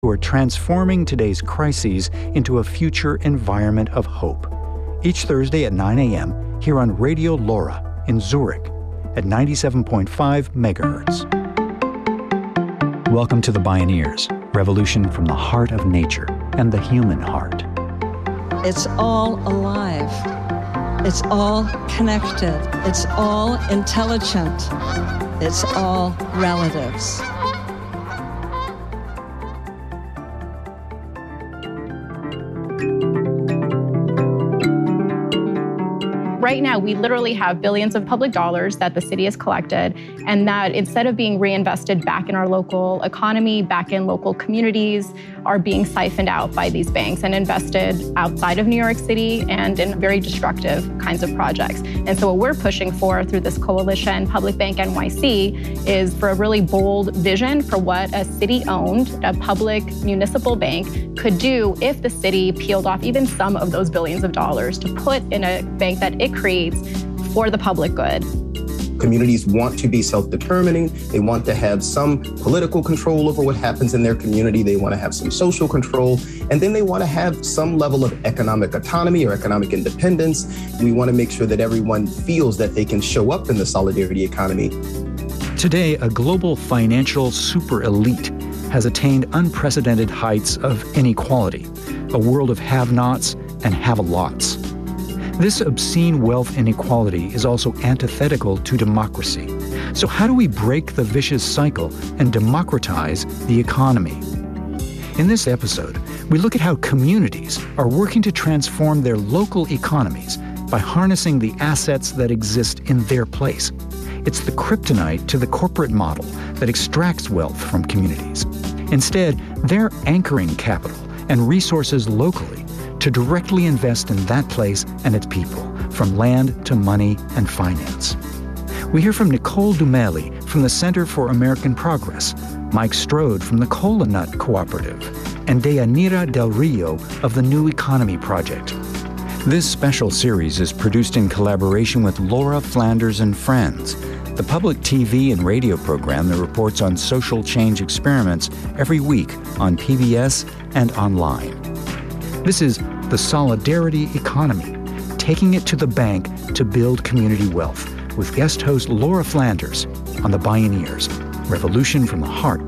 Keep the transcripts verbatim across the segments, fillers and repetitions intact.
who are transforming today's crises into a future environment of hope. Each Thursday at nine a.m. here on Radio LoRa in Zurich at ninety-seven point five megahertz. Welcome to the Bioneers, revolution from the heart of nature and the human heart. It's all alive. It's all connected. It's all intelligent. It's all relatives. Right now, we literally have billions of public dollars that the city has collected, and that instead of being reinvested back in our local economy, back in local communities, are being siphoned out by these banks and invested outside of New York City and in very destructive kinds of projects. And so what we're pushing for through this coalition, Public Bank N Y C, is for a really bold vision for what a city-owned, a public municipal bank could do if the city peeled off even some of those billions of dollars to put in a bank that it creates for the public good. Communities want to be self-determining. They want to have some political control over what happens in their community. They want to have some social control. And then they want to have some level of economic autonomy or economic independence. We want to make sure that everyone feels that they can show up in the solidarity economy. Today, a global financial super elite has attained unprecedented heights of inequality, a world of have-nots and have-a-lots. This obscene wealth inequality is also antithetical to democracy. So how do we break the vicious cycle and democratize the economy? In this episode, we look at how communities are working to transform their local economies by harnessing the assets that exist in their place. It's the kryptonite to the corporate model that extracts wealth from communities. Instead, they're anchoring capital and resources locally to directly invest in that place and its people, from land to money and finance. We hear from Nicole Dumeli from the Center for American Progress, Mike Strode from the Cola Nut Cooperative, and Deyanira Del Rio of the New Economy Project. This special series is produced in collaboration with Laura Flanders and Friends, the public T V and radio program that reports on social change experiments every week on P B S and online. This is the Solidarity Economy, taking it to the bank to build community wealth, with guest host Laura Flanders on the Bioneers, revolution from the heart.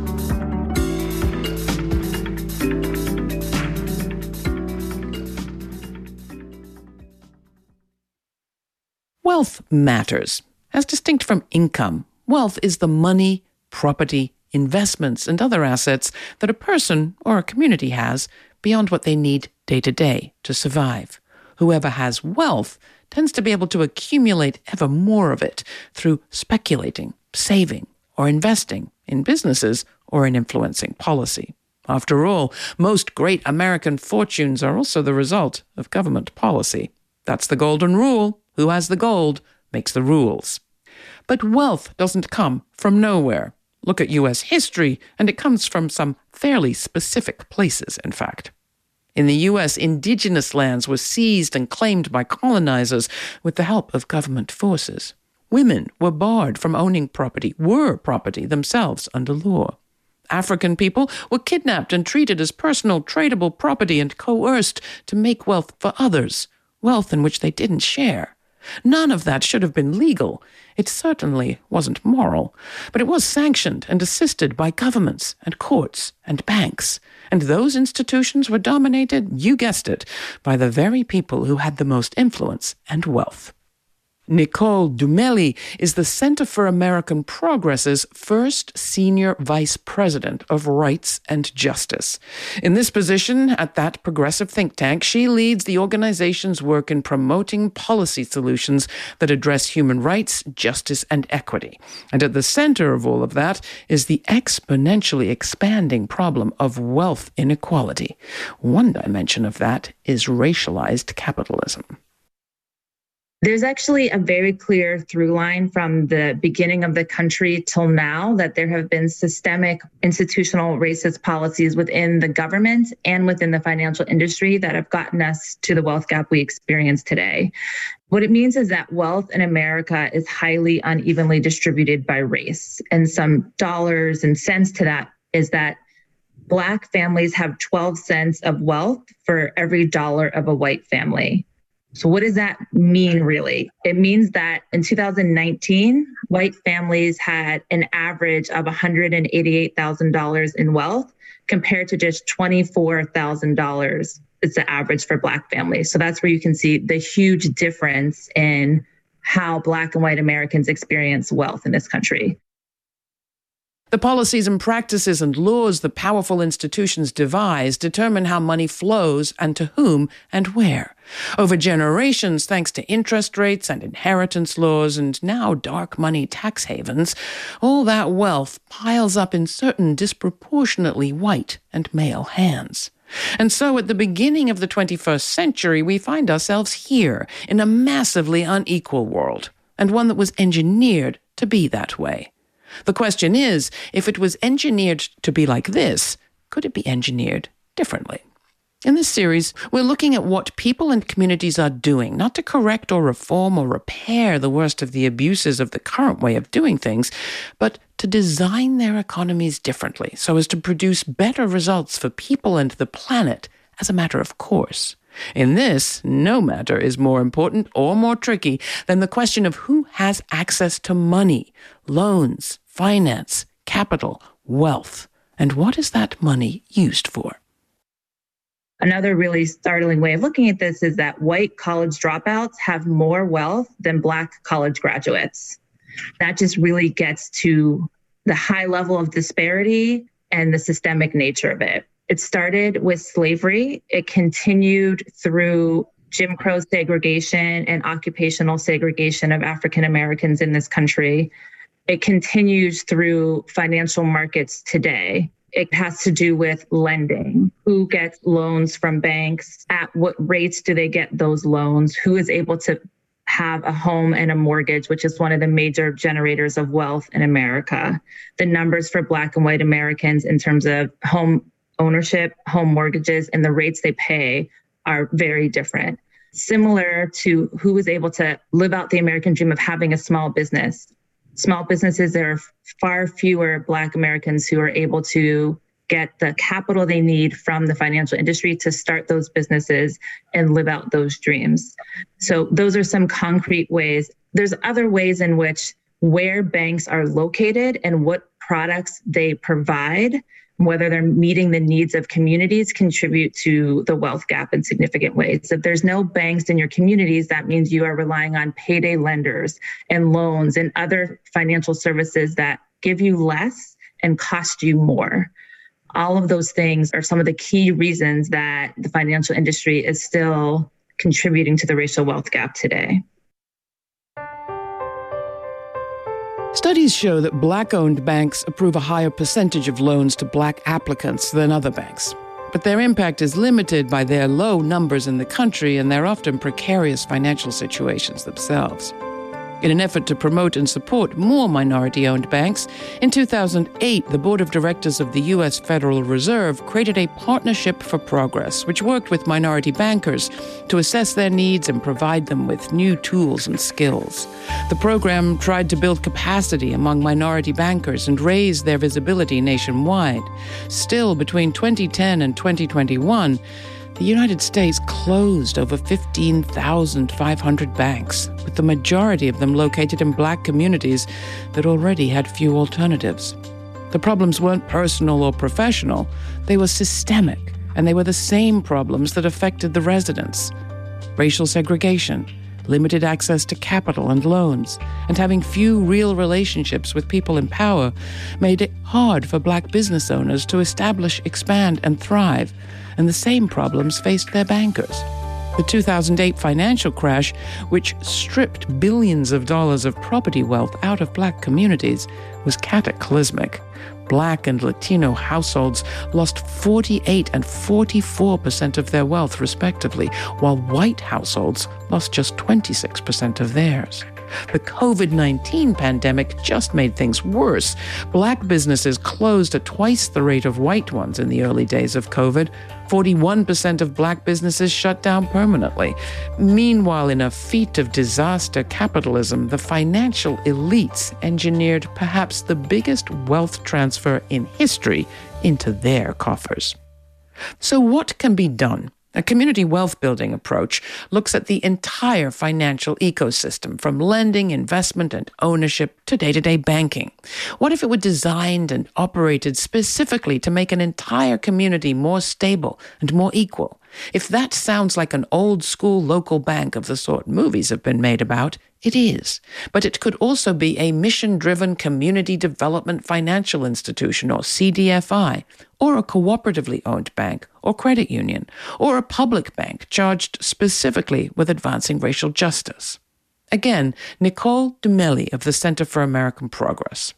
Wealth matters. As distinct from income, wealth is the money, property, investments, and other assets that a person or a community has beyond what they need day to day to survive. Whoever has wealth tends to be able to accumulate ever more of it through speculating, saving, or investing in businesses or in influencing policy. After all, most great American fortunes are also the result of government policy. That's the golden rule. Who has the gold makes the rules. But wealth doesn't come from nowhere. Look at U S history, and it comes from some fairly specific places, in fact. In the U S, indigenous lands were seized and claimed by colonizers with the help of government forces. Women were barred from owning property, were property themselves under law. African people were kidnapped and treated as personal tradable property and coerced to make wealth for others, wealth in which they didn't share. None of that should have been legal. It certainly wasn't moral, but it was sanctioned and assisted by governments and courts and banks. And those institutions were dominated, you guessed it, by the very people who had the most influence and wealth. Nicole Dumeli is the Center for American Progress's first senior vice president of rights and justice. In this position at that progressive think tank, she leads the organization's work in promoting policy solutions that address human rights, justice, and equity. And at the center of all of that is the exponentially expanding problem of wealth inequality. One dimension of that is racialized capitalism. There's actually a very clear through line from the beginning of the country till now that there have been systemic institutional racist policies within the government and within the financial industry that have gotten us to the wealth gap we experience today. What it means is that wealth in America is highly unevenly distributed by race. And some dollars and cents to that is that Black families have twelve cents of wealth for every dollar of a white family. So what does that mean, really? It means that in two thousand nineteen, white families had an average of one hundred eighty-eight thousand dollars in wealth compared to just twenty-four thousand dollars. It's the average for Black families. So that's where you can see the huge difference in how Black and white Americans experience wealth in this country. The policies and practices and laws the powerful institutions devise determine how money flows and to whom and where. Over generations, thanks to interest rates and inheritance laws and now dark money tax havens, all that wealth piles up in certain disproportionately white and male hands. And so at the beginning of the twenty-first century, we find ourselves here in a massively unequal world, and one that was engineered to be that way. The question is, if it was engineered to be like this, could it be engineered differently? In this series, we're looking at what people and communities are doing, not to correct or reform or repair the worst of the abuses of the current way of doing things, but to design their economies differently so as to produce better results for people and the planet as a matter of course. In this, no matter is more important or more tricky than the question of who has access to money, loans, finance, capital, wealth, and what is that money used for? Another really startling way of looking at this is that white college dropouts have more wealth than Black college graduates. That just really gets to the high level of disparity and the systemic nature of it. It started with slavery. It continued through Jim Crow segregation and occupational segregation of African Americans in this country. It continues through financial markets today. It has to do with lending. Who gets loans from banks? At what rates do they get those loans? Who is able to have a home and a mortgage, which is one of the major generators of wealth in America? The numbers for Black and white Americans in terms of home ownership, home mortgages, and the rates they pay are very different. Similar to who is able to live out the American dream of having a small business. Small businesses, there are far fewer Black Americans who are able to get the capital they need from the financial industry to start those businesses and live out those dreams. So those are some concrete ways. There's other ways in which where banks are located and what products they provide, whether they're meeting the needs of communities, contribute to the wealth gap in significant ways. If there's no banks in your communities, that means you are relying on payday lenders and loans and other financial services that give you less and cost you more. All of those things are some of the key reasons that the financial industry is still contributing to the racial wealth gap today. Studies show that Black-owned banks approve a higher percentage of loans to Black applicants than other banks. But their impact is limited by their low numbers in the country and their often precarious financial situations themselves. In an effort to promote and support more minority-owned banks, in two thousand eight, the Board of Directors of the U S Federal Reserve created a Partnership for Progress, which worked with minority bankers to assess their needs and provide them with new tools and skills. The program tried to build capacity among minority bankers and raise their visibility nationwide. Still, between twenty ten and twenty twenty-one, the United States closed over fifteen thousand five hundred banks, with the majority of them located in Black communities that already had few alternatives. The problems weren't personal or professional, they were systemic, and they were the same problems that affected the residents. Racial segregation, limited access to capital and loans, and having few real relationships with people in power made it hard for Black business owners to establish, expand, and thrive, and the same problems faced their bankers. The two thousand eight financial crash, which stripped billions of dollars of property wealth out of Black communities, was cataclysmic. Black and Latino households lost forty-eight and forty-four percent of their wealth, respectively, while white households lost just twenty-six percent of theirs. The covid nineteen pandemic just made things worse. Black businesses closed at twice the rate of white ones in the early days of COVID. forty-one percent of black businesses shut down permanently. Meanwhile, in a feat of disaster capitalism, the financial elites engineered perhaps the biggest wealth transfer in history into their coffers. So what can be done? A community wealth building approach looks at the entire financial ecosystem, from lending, investment, and ownership to day-to-day banking. What if it were designed and operated specifically to make an entire community more stable and more equal? If that sounds like an old-school local bank of the sort movies have been made about, it is. But it could also be a mission-driven community development financial institution, or C D F I, or a cooperatively owned bank or credit union, or a public bank charged specifically with advancing racial justice. Again, Nicole Dumeli of the Center for American Progress.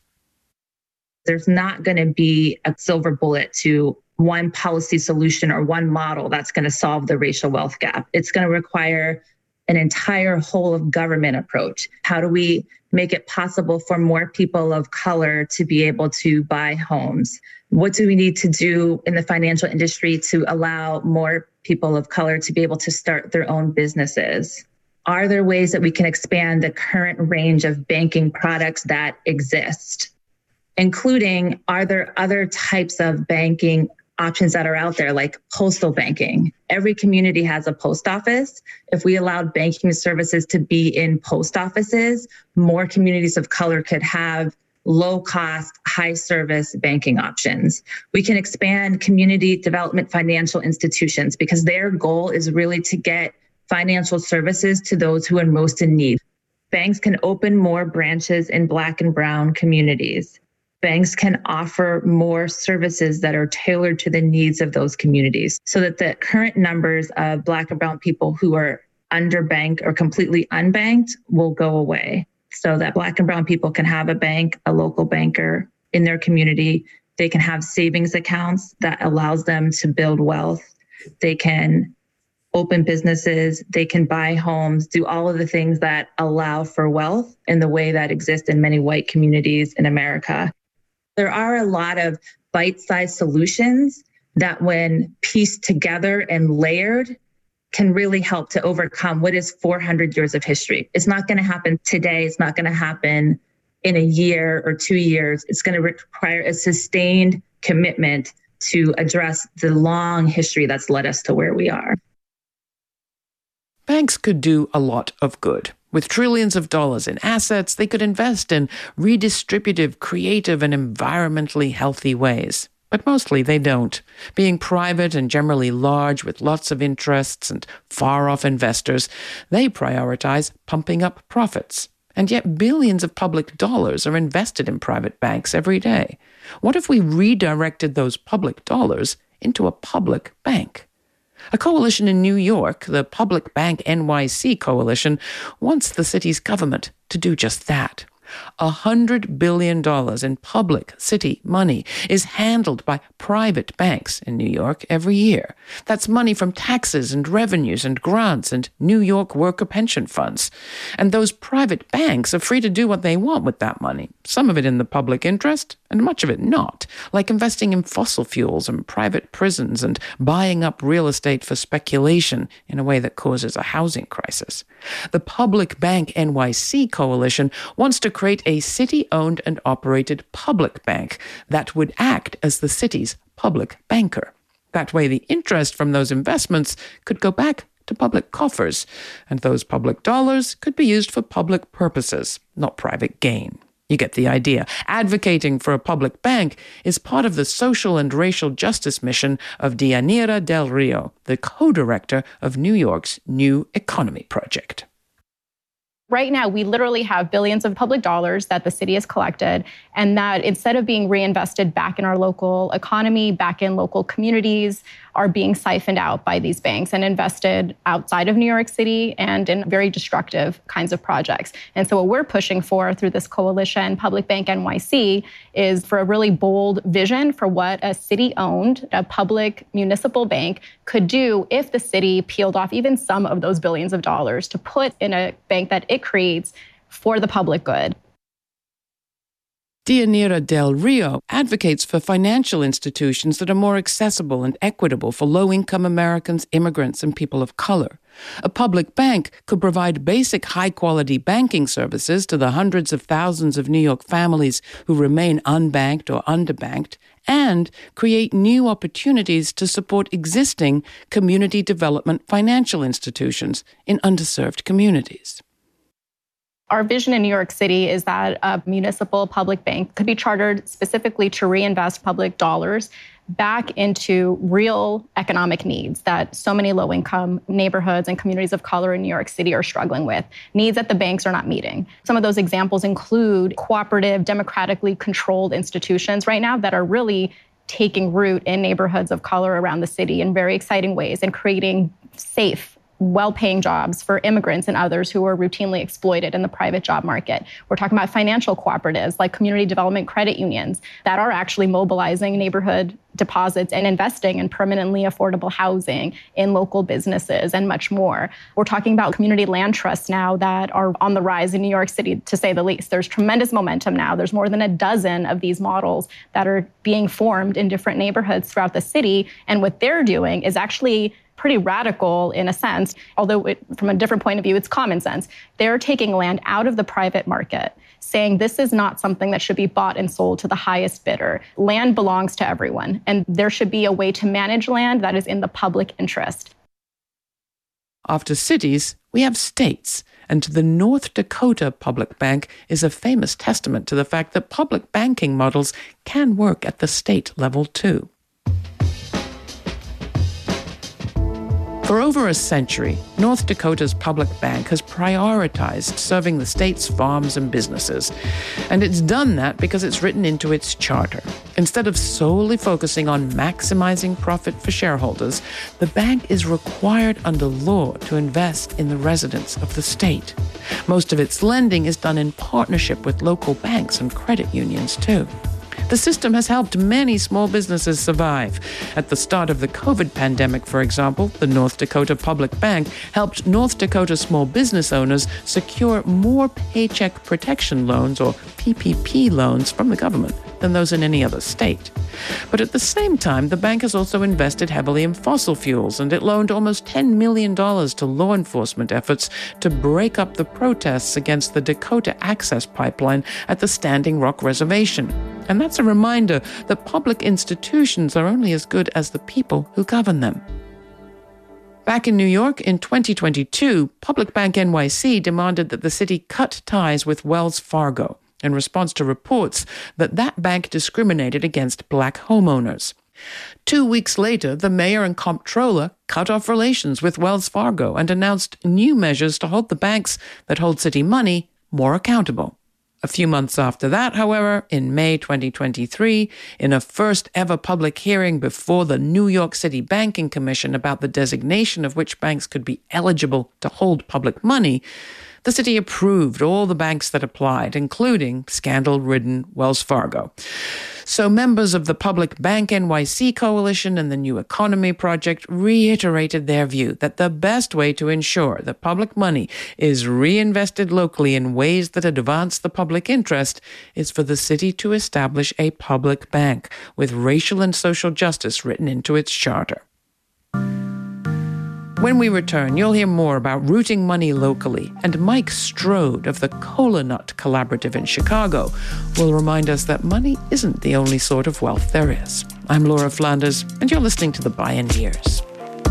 There's not going to be a silver bullet to one policy solution or one model that's going to solve the racial wealth gap. It's going to require an entire whole of government approach. How do we make it possible for more people of color to be able to buy homes? What do we need to do in the financial industry to allow more people of color to be able to start their own businesses? Are there ways that we can expand the current range of banking products that exist? Including, are there other types of banking options that are out there, like postal banking? Every community has a post office. If we allowed banking services to be in post offices, more communities of color could have low-cost, high-service banking options. We can expand community development financial institutions because their goal is really to get financial services to those who are most in need. Banks can open more branches in Black and Brown communities. Banks can offer more services that are tailored to the needs of those communities so that the current numbers of Black and Brown people who are underbanked or completely unbanked will go away, so that Black and Brown people can have a bank, a local banker in their community. They can have savings accounts that allows them to build wealth. They can open businesses, they can buy homes, do all of the things that allow for wealth in the way that exists in many white communities in America. There are a lot of bite-sized solutions that, when pieced together and layered, can really help to overcome what is four hundred years of history. It's not going to happen today. It's not going to happen in a year or two years. It's going to require a sustained commitment to address the long history that's led us to where we are. Banks could do a lot of good. With trillions of dollars in assets, they could invest in redistributive, creative, and environmentally healthy ways. But mostly they don't. Being private and generally large with lots of interests and far-off investors, they prioritize pumping up profits. And yet billions of public dollars are invested in private banks every day. What if we redirected those public dollars into a public bank? A coalition in New York, the Public Bank N Y C Coalition, wants the city's government to do just that. one hundred billion dollars in public city money is handled by private banks in New York every year. That's money from taxes and revenues and grants and New York worker pension funds. And those private banks are free to do what they want with that money, some of it in the public interest and much of it not, like investing in fossil fuels and private prisons and buying up real estate for speculation in a way that causes a housing crisis. The Public Bank N Y C Coalition wants to create a city-owned and operated public bank that would act as the city's public banker. That way, the interest from those investments could go back to public coffers, and those public dollars could be used for public purposes, not private gain. You get the idea. Advocating for a public bank is part of the social and racial justice mission of Deyanira Del Rio, the co-director of New York's New Economy Project. Right now, we literally have billions of public dollars that the city has collected, and that instead of being reinvested back in our local economy, back in local communities, are being siphoned out by these banks and invested outside of New York City and in very destructive kinds of projects. And so what we're pushing for through this coalition, Public Bank N Y C, is for a really bold vision for what a city-owned, a public municipal bank could do if the city peeled off even some of those billions of dollars to put in a bank that it creates for the public good. Deyanira Del Rio advocates for financial institutions that are more accessible and equitable for low-income Americans, immigrants, and people of color. A public bank could provide basic high-quality banking services to the hundreds of thousands of New York families who remain unbanked or underbanked, and create new opportunities to support existing community development financial institutions in underserved communities. Our vision in New York City is that a municipal public bank could be chartered specifically to reinvest public dollars back into real economic needs that so many low-income neighborhoods and communities of color in New York City are struggling with, needs that the banks are not meeting. Some of those examples include cooperative, democratically controlled institutions right now that are really taking root in neighborhoods of color around the city in very exciting ways and creating safe, well-paying jobs for immigrants and others who are routinely exploited in the private job market. We're talking about financial cooperatives like community development credit unions that are actually mobilizing neighborhood deposits and investing in permanently affordable housing, in local businesses, and much more. We're talking about community land trusts now that are on the rise in New York City, to say the least. There's tremendous momentum now. There's more than a dozen of these models that are being formed in different neighborhoods throughout the city. And what they're doing is actually pretty radical in a sense, although it, from a different point of view, it's common sense. They're taking land out of the private market, saying this is not something that should be bought and sold to the highest bidder. Land belongs to everyone, and there should be a way to manage land that is in the public interest. After cities, we have states, and the North Dakota Public Bank is a famous testament to the fact that public banking models can work at the state level too. For over a century, North Dakota's public bank has prioritized serving the state's farms and businesses. And it's done that because it's written into its charter. Instead of solely focusing on maximizing profit for shareholders, the bank is required under law to invest in the residents of the state. Most of its lending is done in partnership with local banks and credit unions, too. The system has helped many small businesses survive. At the start of the COVID pandemic, for example, the North Dakota Public Bank helped North Dakota small business owners secure more Paycheck Protection loans, or P P P loans, from the government than those in any other state. But at the same time, the bank has also invested heavily in fossil fuels, and it loaned almost ten million dollars to law enforcement efforts to break up the protests against the Dakota Access Pipeline at the Standing Rock Reservation. And that's a reminder that public institutions are only as good as the people who govern them. Back in New York in twenty twenty-two, Public Bank N Y C demanded that the city cut ties with Wells Fargo in response to reports that that bank discriminated against black homeowners. Two weeks later, the mayor and comptroller cut off relations with Wells Fargo and announced new measures to hold the banks that hold city money more accountable. A few months after that, however, in May twenty twenty-three, in a first-ever public hearing before the New York City Banking Commission about the designation of which banks could be eligible to hold public money, the city approved all the banks that applied, including scandal-ridden Wells Fargo. So members of the Public Bank N Y C Coalition and the New Economy Project reiterated their view that the best way to ensure that public money is reinvested locally in ways that advance the public interest is for the city to establish a public bank with racial and social justice written into its charter. When we return, you'll hear more about rooting money locally, and Mike Strode of the Cola Nut Collaborative in Chicago will remind us that money isn't the only sort of wealth there is. I'm Laura Flanders, and you're listening to The Bioneers.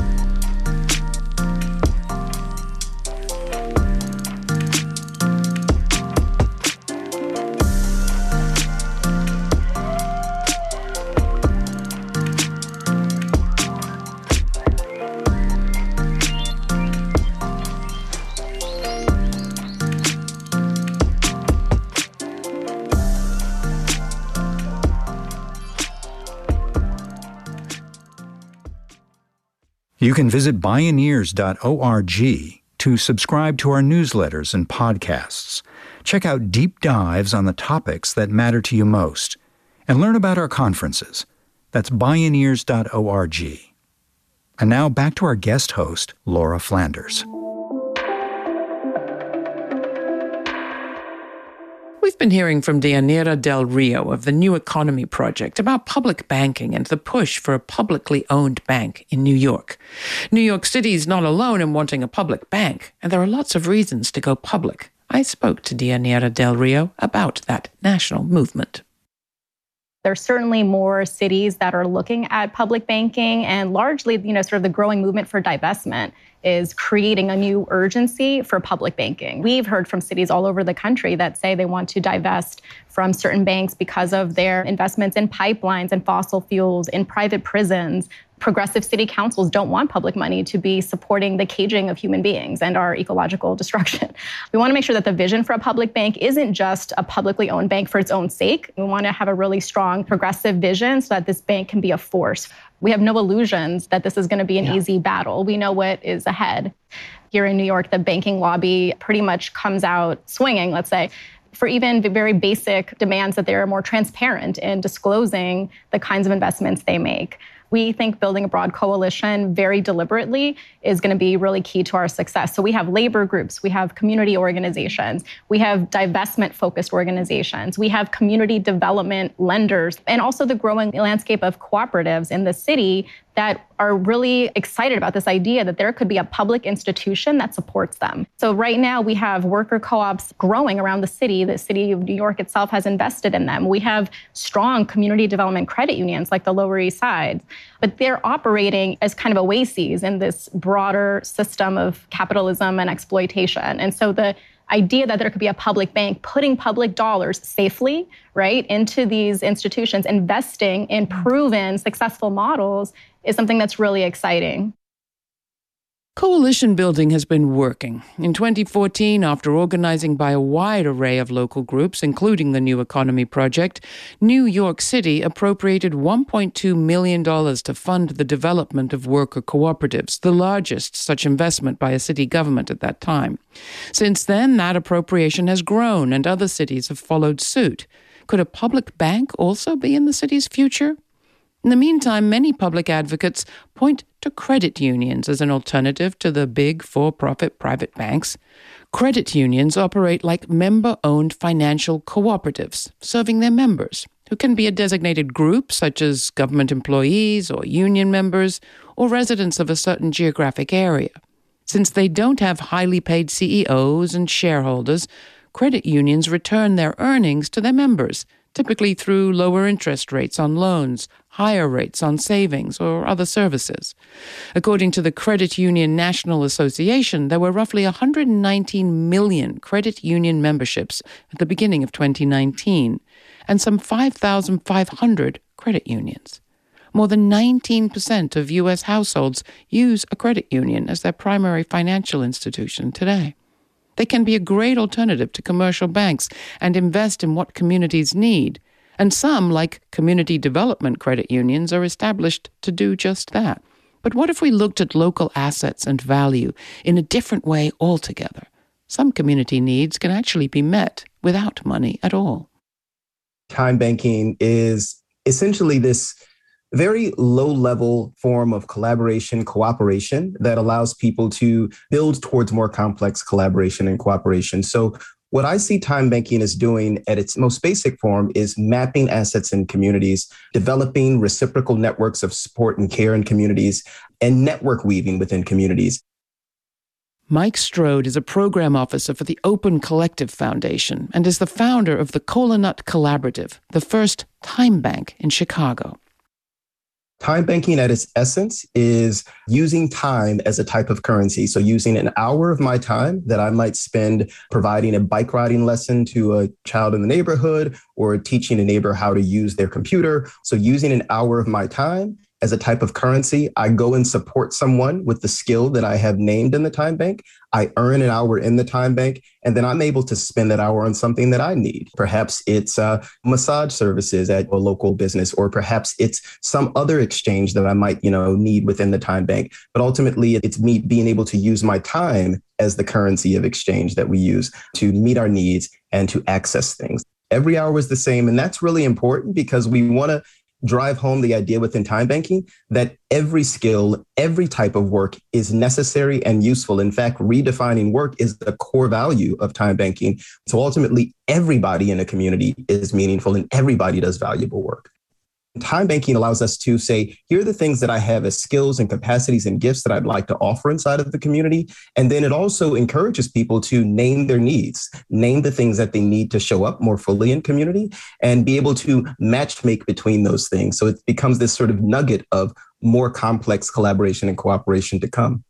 You can visit bioneers dot org to subscribe to our newsletters and podcasts. Check out deep dives on the topics that matter to you most, and learn about our conferences. That's bioneers dot org. And now back to our guest host, Laura Flanders. We've been hearing from Deyanira Del Rio of the New Economy Project about public banking and the push for a publicly owned bank in New York. New York City is not alone in wanting a public bank, and there are lots of reasons to go public. I spoke to Deyanira Del Rio about that national movement. There's certainly more cities that are looking at public banking, and largely, you know, sort of the growing movement for divestment is creating a new urgency for public banking. We've heard from cities all over the country that say they want to divest from certain banks because of their investments in pipelines and fossil fuels, in private prisons. Progressive city councils don't want public money to be supporting the caging of human beings and our ecological destruction. We want to make sure that the vision for a public bank isn't just a publicly owned bank for its own sake. We want to have a really strong progressive vision so that this bank can be a force. We have no illusions that this is going to be an yeah. easy battle. We know what is ahead. Here in New York, the banking lobby pretty much comes out swinging, let's say, for even very basic demands that they're more transparent in disclosing the kinds of investments they make. We think building a broad coalition very deliberately is going to be really key to our success. So we have labor groups, we have community organizations, we have divestment-focused organizations, we have community development lenders, and also the growing landscape of cooperatives in the city that are really excited about this idea that there could be a public institution that supports them. So right now we have worker co-ops growing around the city. The city of New York itself has invested in them. We have strong community development credit unions like the Lower East Side, but they're operating as kind of oases in this broader system of capitalism and exploitation. And so the idea that there could be a public bank putting public dollars safely, right, into these institutions, investing in proven successful models is something that's really exciting. Coalition building has been working. In twenty fourteen, after organizing by a wide array of local groups, including the New Economy Project, New York City appropriated one point two million dollars to fund the development of worker cooperatives, the largest such investment by a city government at that time. Since then, that appropriation has grown and other cities have followed suit. Could a public bank also be in the city's future? In the meantime, many public advocates point to credit unions as an alternative to the big for-profit private banks. Credit unions operate like member-owned financial cooperatives, serving their members, who can be a designated group such as government employees or union members or residents of a certain geographic area. Since they don't have highly paid C E Os and shareholders, credit unions return their earnings to their members, typically through lower interest rates on loans, higher rates on savings, or other services. According to the Credit Union National Association, there were roughly one hundred nineteen million credit union memberships at the beginning of twenty nineteen, and some five thousand five hundred credit unions. More than nineteen percent of U S households use a credit union as their primary financial institution today. They can be a great alternative to commercial banks and invest in what communities need. And some, like community development credit unions, are established to do just that. But what if we looked at local assets and value in a different way altogether? Some community needs can actually be met without money at all. Time banking is essentially this very low-level form of collaboration, cooperation that allows people to build towards more complex collaboration and cooperation. So what I see time banking as doing at its most basic form is mapping assets in communities, developing reciprocal networks of support and care in communities, and network weaving within communities. Mike Strode is a program officer for the Open Collective Foundation and is the founder of the Cola-Nut Collaborative, the first time bank in Chicago. Time banking at its essence is using time as a type of currency. So using an hour of my time that I might spend providing a bike riding lesson to a child in the neighborhood or teaching a neighbor how to use their computer. So using an hour of my time as a type of currency, I go and support someone with the skill that I have named in the time bank. I earn an hour in the time bank, and then I'm able to spend that hour on something that I need. Perhaps it's uh, massage services at a local business, or perhaps it's some other exchange that I might, you know, need within the time bank. But ultimately, it's me being able to use my time as the currency of exchange that we use to meet our needs and to access things. Every hour is the same, and that's really important because we want to drive home the idea within time banking that every skill, every type of work is necessary and useful. In fact, redefining work is the core value of time banking. So ultimately, everybody in a community is meaningful and everybody does valuable work. Time banking allows us to say, here are the things that I have as skills and capacities and gifts that I'd like to offer inside of the community. And then it also encourages people to name their needs, name the things that they need to show up more fully in community and be able to match make between those things. So it becomes this sort of nugget of more complex collaboration and cooperation to come.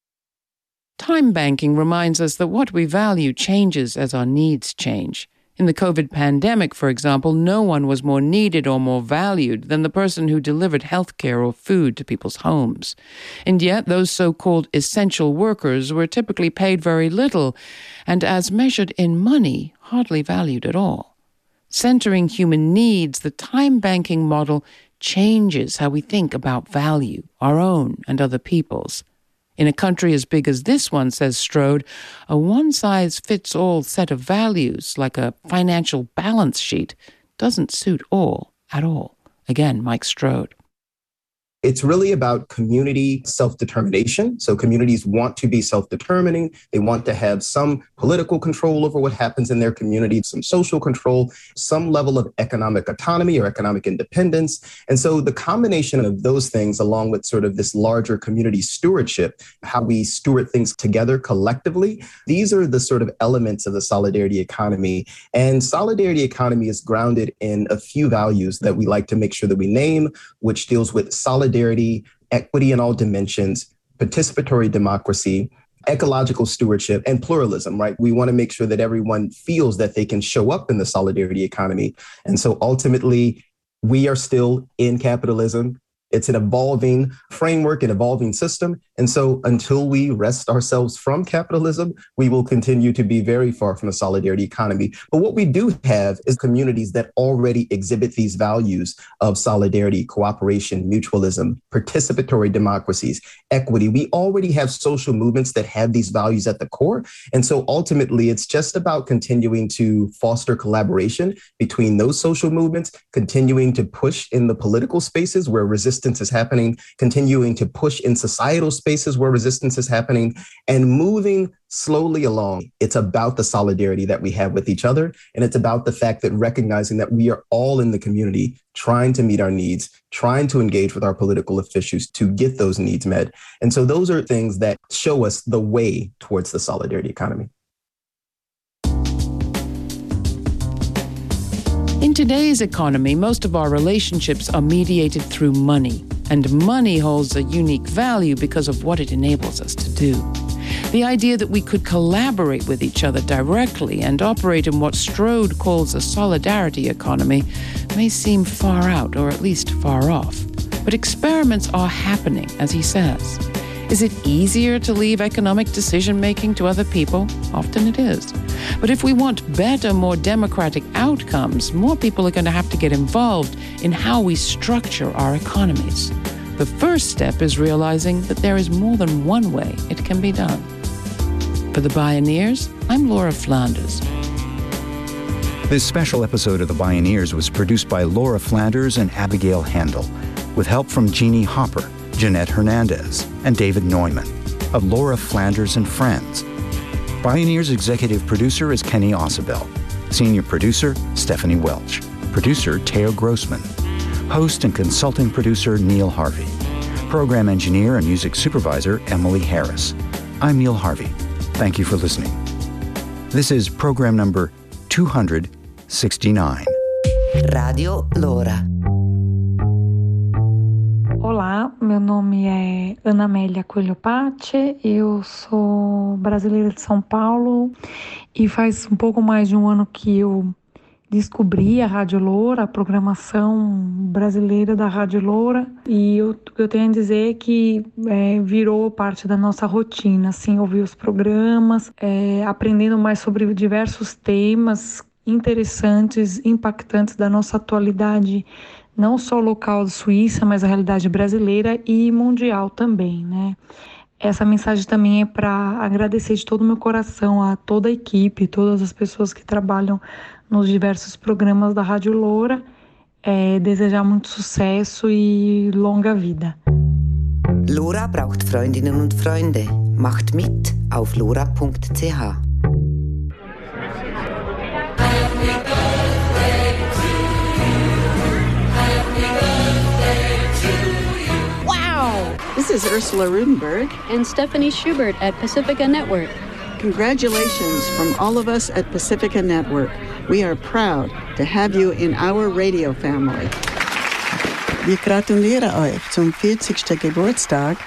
Time banking reminds us that what we value changes as our needs change. In the COVID pandemic, for example, no one was more needed or more valued than the person who delivered healthcare or food to people's homes. And yet, those so-called essential workers were typically paid very little, and as measured in money, hardly valued at all. Centering human needs, the time banking model changes how we think about value, our own and other people's. In a country as big as this one, says Strode, a one-size-fits-all set of values, like a financial balance sheet, doesn't suit all at all. Again, Mike Strode. It's really about community self-determination. So communities want to be self-determining. They want to have some political control over what happens in their community, some social control, some level of economic autonomy or economic independence. And so the combination of those things, along with sort of this larger community stewardship, how we steward things together collectively, these are the sort of elements of the solidarity economy. And solidarity economy is grounded in a few values that we like to make sure that we name, which deals with solidarity. Solidarity, equity in all dimensions, participatory democracy, ecological stewardship, and pluralism, right? We want to make sure that everyone feels that they can show up in the solidarity economy. And so ultimately, we are still in capitalism. It's an evolving framework, an evolving system. And so until we wrest ourselves from capitalism, we will continue to be very far from a solidarity economy. But what we do have is communities that already exhibit these values of solidarity, cooperation, mutualism, participatory democracies, equity. We already have social movements that have these values at the core. And so ultimately, it's just about continuing to foster collaboration between those social movements, continuing to push in the political spaces where resistance is happening, continuing to push in societal spaces where resistance is happening, and moving slowly along. It's about the solidarity that we have with each other. And it's about the fact that recognizing that we are all in the community trying to meet our needs, trying to engage with our political officials to get those needs met. And so those are things that show us the way towards the solidarity economy. In today's economy, most of our relationships are mediated through money, and money holds a unique value because of what it enables us to do. The idea that we could collaborate with each other directly and operate in what Strode calls a solidarity economy may seem far out, or at least far off. But experiments are happening, as he says. Is it easier to leave economic decision-making to other people? Often it is. But if we want better, more democratic outcomes, more people are going to have to get involved in how we structure our economies. The first step is realizing that there is more than one way it can be done. For The Bioneers, I'm Laura Flanders. This special episode of The Bioneers was produced by Laura Flanders and Abigail Handel, with help from Jeannie Hopper, Jeanette Hernandez, and David Neumann of Laura Flanders and Friends. Bioneers executive producer is Kenny Ausubel. Senior producer, Stephanie Welch. Producer, Teo Grossman. Host and consulting producer, Neil Harvey. Program engineer and music supervisor, Emily Harris. I'm Neil Harvey. Thank you for listening. This is program number two hundred sixty-nine. Radio Lora. Olá, meu nome é Ana Amélia Coelho Patti, eu sou brasileira de São Paulo e faz um pouco mais de um ano que eu descobri a Rádio Loura, a programação brasileira da Rádio Loura, e eu, eu tenho a dizer que é, virou parte da nossa rotina, assim, ouvir os programas, é, aprendendo mais sobre diversos temas interessantes, impactantes da nossa atualidade, não só local da Suíça, mas a realidade brasileira e mundial também, né? Essa mensagem também é para agradecer de todo o meu coração a toda a equipe, todas as pessoas que trabalham nos diversos programas da Rádio Loura é, desejar muito sucesso e longa vida. Lora braucht Freundinnen und Freunde. Macht mit auf lora punkt c h. Wow! This is Ursula Rudenberg and Stephanie Schubert at Pacifica Network. Congratulations from all of us at Pacifica Network. We are proud to have you in our radio family. Wir gratulieren euch zum vierzigsten Geburtstag